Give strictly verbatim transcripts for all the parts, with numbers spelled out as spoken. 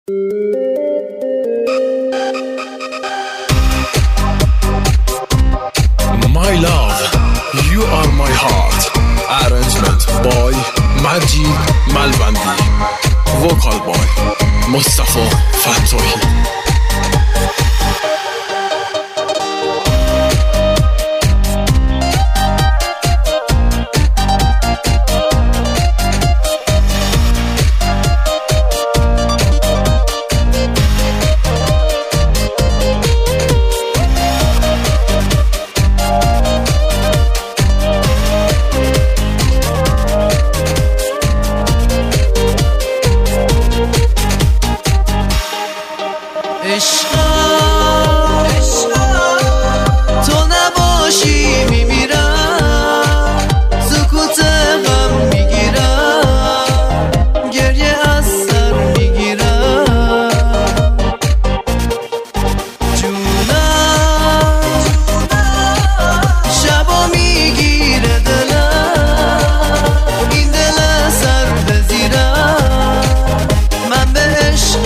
My love, you are my heart. Arrangement by Majid Malvandi. Vocal by Mustafa Fatohi. تو نباشی میمیرم، سکوت غم میگیرم، گریه از سر میگیرم. جونم شبا میگیره دلم، این دل سر بزیرم، من به عشق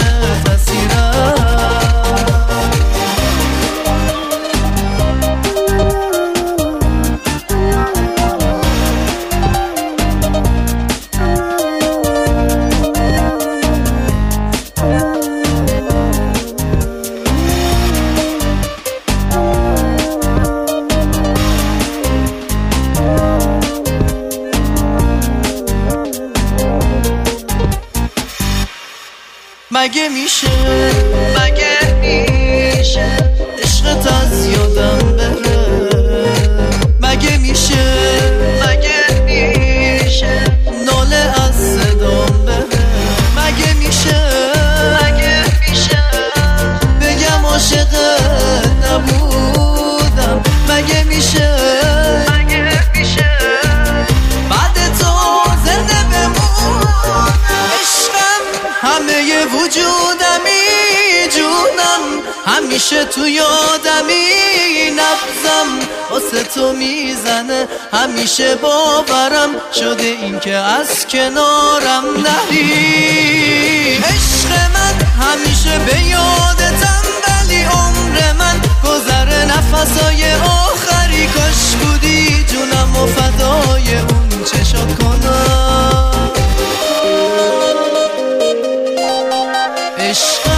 مگه میشه مگه میشه عشقت از یادم بره؟ مگه میشه مگه میشه ناله از صدام بره؟ مگه میشه مگه میشه بگم عاشقت نبودم؟ مگه میشه مگه میشه بعد تو زنده بمونم؟ عشقم همه وجودمی، جونم همیشه تو یادمی، نبضم واسه تو میزنه همیشه، باورم شده این که از کنارم نری. عشق من همیشه به یادتم، ولی عمر من گذر نفسای آخری، کاش بودی جونم و فدای اون چشات کنم. عشق